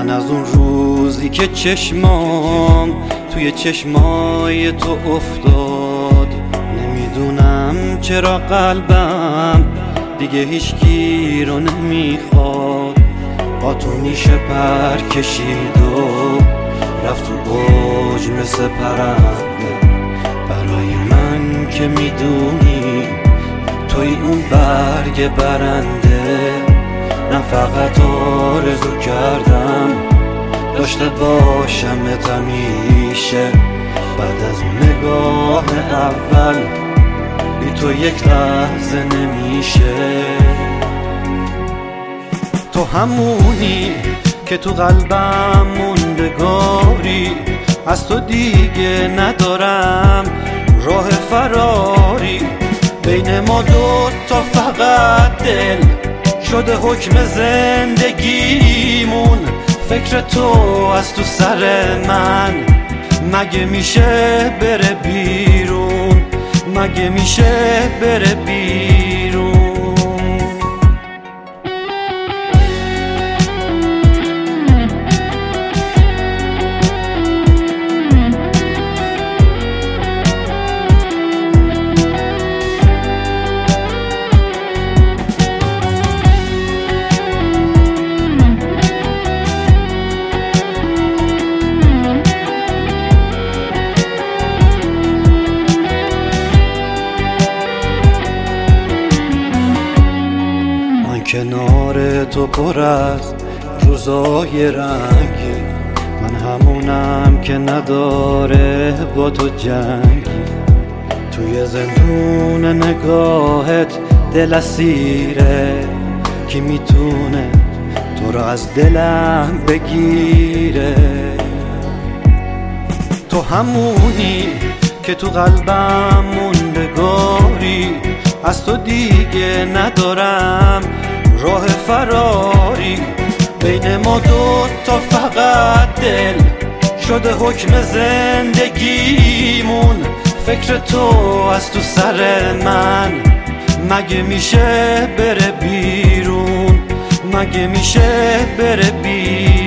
من از اون روزی که چشمام توی چشمای تو افتاد، نمیدونم چرا قلبم دیگه هیچکی رو نمیخواد. با تو نیشه پر کشید و رفت تو اوج مثل پرنده. برای من که میدونی توی اون برگ برنده، من فقط آرزو کردم داشته باشمت همیشه. بعد از اون نگاه اول بی تو یک لحظه نمیشه. تو همونی که تو قلبم موندگاری، از تو دیگه ندارم راه فراری. بین ما دو تا فقط دل شده حکم زندگیمون. فکر تو از تو سر من مگه میشه بره بیرون، مگه میشه بره بیرون. کنار تو پر از روزای رنگی، من همونم که نداره با تو جنگی. توی زندون نگاهت دل اسیره، کی میتونه تو رو از دلم بگیره. تو همونی که تو قلبم موندگاری، از تو دیگه ندارم راه فراری. بین ما دو تا فقط دل شده حکم زندگیمون. فکر تو از تو سر من مگه میشه بره بیرون، مگه میشه بره بیرون.